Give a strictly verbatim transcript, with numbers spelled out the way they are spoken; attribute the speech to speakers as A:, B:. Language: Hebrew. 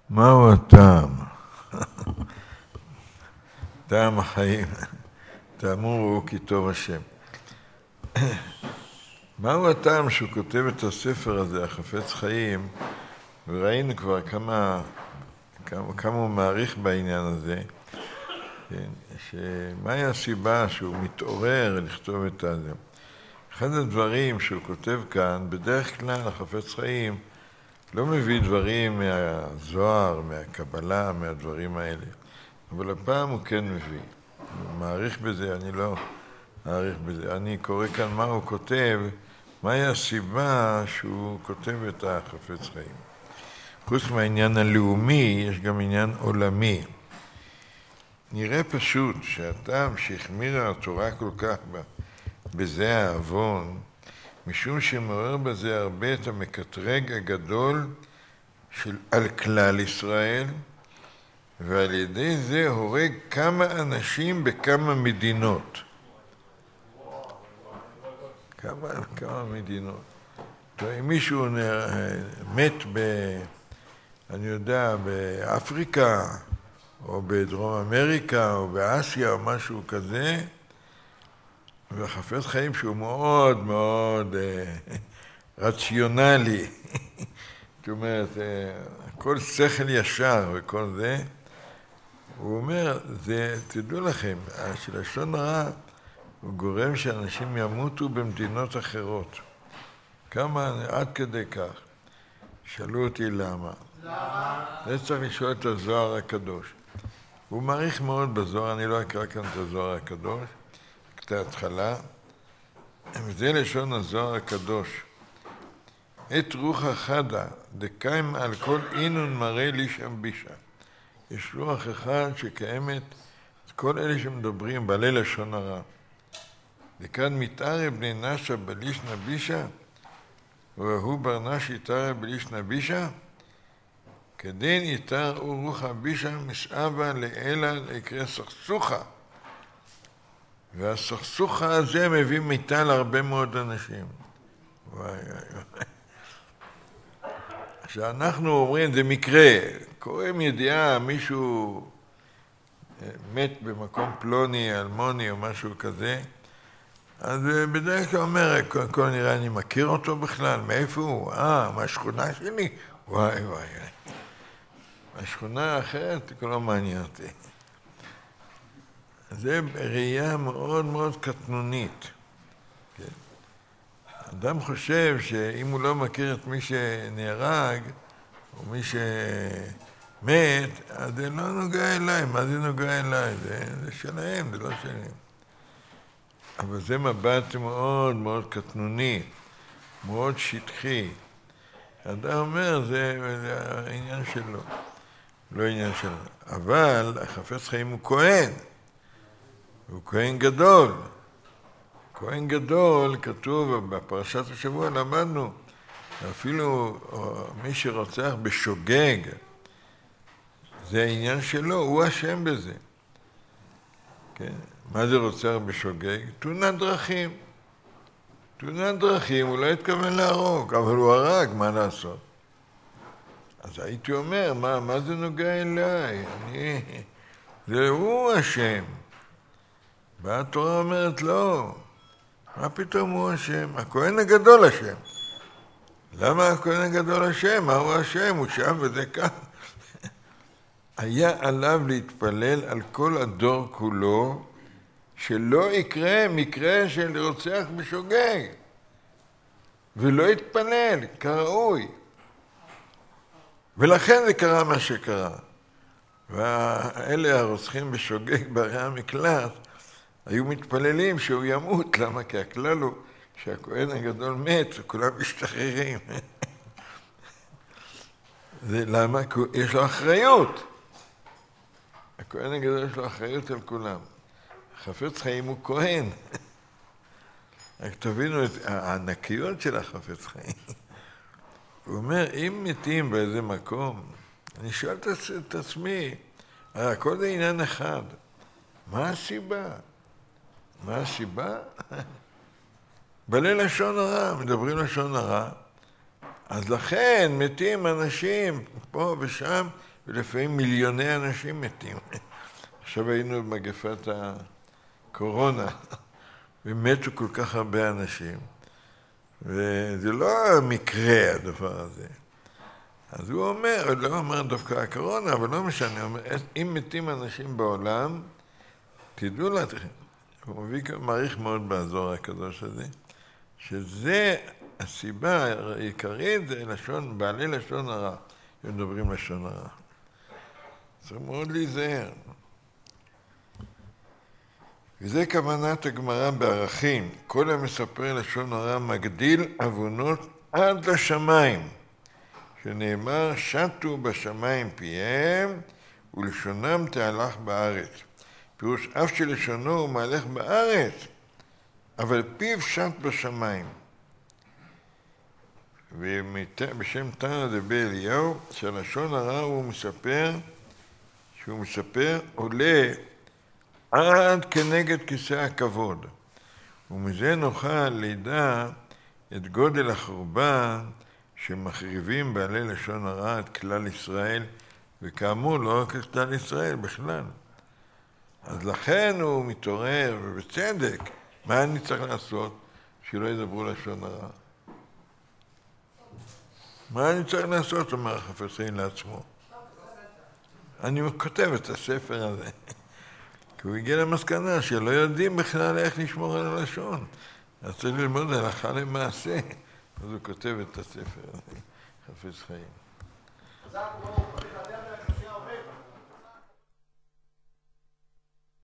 A: מהו הטעם? טעם החיים. טעמו ראו כי טוב השם. מהו הטעם שהוא כותב את הספר הזה, החפץ חיים, וראינו כבר כמה, כמה, כמה הוא מעריך בעניין הזה, כן, שמהי הסיבה שהוא מתעורר לכתוב את זה. אחד הדברים שהוא כותב כאן, בדרך כלל החפץ חיים לא מביא דברים מהזוהר, מהקבלה, מהדברים האלה. אבל הפעם הוא כן מביא. הוא מעריך בזה, אני לא מעריך בזה. אני קורא כאן מה הוא כותב, מהי הסיבה שהוא כותב את החפץ חיים. חוץ מהעניין הלאומי, יש גם עניין עולמי. נראה פשוט שהטעם שהחמירה התורה כל כך בזה העוון, משום שמעורר בזה הרבה את המקטרג הגדול של על כלל ישראל, ועל ידי זה הורג כמה אנשים בכמה מדינות. כמה, כמה מדינות. אם מישהו מת ב... אני יודע, באפריקה, או בדרום אמריקה, או באסיה, או משהו כזה, וחפץ חיים שהוא מאוד מאוד אה, רציונלי. זאת אומרת, אה, הכל שכל ישר וכל זה. הוא אומר, זה, תדעו לכם, שלשון הרע הוא גורם שאנשים ימותו במדינות אחרות. כמה, עד כדי כך. שאלו אותי למה. למה? זה צריך לשאול את הזוהר הקדוש. הוא מעריך מאוד בזוהר, אני לא אקרא כאן את הזוהר הקדוש, את ההתחלה. וזה לשון הזוהר הקדוש. את רוח חדה, דקיים על כל אינון מראה לי שם בישה. יש רוח אחד שקיימת את כל אלה שמדברים בעלי לשון הרע. וכאן מתארה בני נשה בלישנה בישה, והוא ברנש יתארה בלישנה בישה, כדין יתאר רוח הבישה מסעבה לאלה לקרא סכסוכה. והסכסוכה הזה מביא מיתה להרבה מאוד אנשים. וואי וואי וואי. שאנחנו אומרים, זה מקרה, קוראים ידיעה, מישהו מת במקום פלוני, אלמוני או משהו כזה, אז בדרך כלל אומר, קודם כל נראה, אני מכיר אותו בכלל, מאיפה הוא? אה, מהשכונה שלי? וואי וואי. השכונה האחרת, זה לא מעניין אותי. זה ראייה מאוד מאוד קטנונית. כן. אדם חושב שאם הוא לא מכיר את מי שנהרג, או מי שמת, אז זה לא נוגע אליי. מה זה נוגע אליי? זה, זה שלהם, זה לא שלהם. אבל זה מבט מאוד מאוד קטנוני, מאוד שטחי. אדם אומר, זה, זה העניין שלו, לא העניין שלו. אבל החפץ חיים הוא כהן, הוא כהן גדול. כהן גדול, כתוב בפרשת השבוע, למדנו, אפילו מי שרוצח בשוגג, זה העניין שלו, הוא אשם בזה. כן? מה זה רוצח בשוגג? תאונת דרכים. תאונת דרכים, הוא לא התכוון להרוג, אבל הוא הרג, מה לעשות? אז הייתי אומר, מה, מה זה נוגע אליי? אני, זה הוא אשם. והתורה אומרת לא. מה פתאום הוא אשם? הכהן הגדול אשם. למה הכהן הגדול אשם? מה הוא אשם? הוא שם וזה כאן. היה עליו להתפלל על כל הדור כולו, שלא יקרה מקרה של רוצח בשוגג. ולא יתפלל, כראוי. ולכן זה קרה מה שקרה. ואלה הרוצחים בשוגג בערי המקלט, היו מתפללים שהוא ימות. למה? כי הכלל הוא שהכהן הגדול מת וכולם משתחררים. זה למה? כי יש לו אחריות. הכהן הגדול יש לו אחריות על כולם. החפץ חיים הוא כהן. רק תבינו את הענקיות של החפץ חיים. הוא אומר, אם מתים באיזה מקום, אני שואל את עצמי, הכל זה עניין אחד. מה הסיבה? מה הסיבה? בעלי לשון הרע, מדברים לשון הרע, אז לכן מתים אנשים פה ושם, ולפעמים מיליוני אנשים מתים. עכשיו היינו במגפת הקורונה, ומתו כל כך הרבה אנשים, וזה לא מקרה הדבר הזה. אז הוא אומר, הוא לא אומר דווקא הקורונה, אבל לא משנה, הוא אומר, אם מתים אנשים בעולם, תדעו לכם, הוא מביא מעריך מאוד באזור הקדוש הזה, שזה הסיבה העיקרית, זה לשון, בעלי לשון הרע, הם מדברים לשון הרע. צריך מאוד להיזהר. וזה כוונת הגמרא בערכים, כל המספר לשון הרע מגדיל עוונות עד לשמיים, שנאמר שטו בשמיים פיהם ולשונם תהלך בארץ. פירוש אף שלשונו הוא מהלך בארץ, אבל פיו שט בשמיים. ובשם תנא דבי אליהו, שהלשון הרע הוא מספר, שהוא מספר עולה עד כנגד כיסא הכבוד. ומזה נוכל לידע את גודל החורבן שמחריבים בעלי לשון הרע את כלל ישראל, וכאמור לא רק את כלל ישראל בכלל. אז לכן הוא מתעורר, ובצדק, מה אני צריך לעשות שלא ידברו לשון הרע? מה אני צריך לעשות, אומר החפץ חיים לעצמו? אני כותב את הספר הזה. כי הוא הגיע למסקנה שלא יודעים בכלל איך לשמור על הלשון. אז צריך ללמוד הלכה למעשה. אז הוא כותב את הספר הזה, חפץ חיים.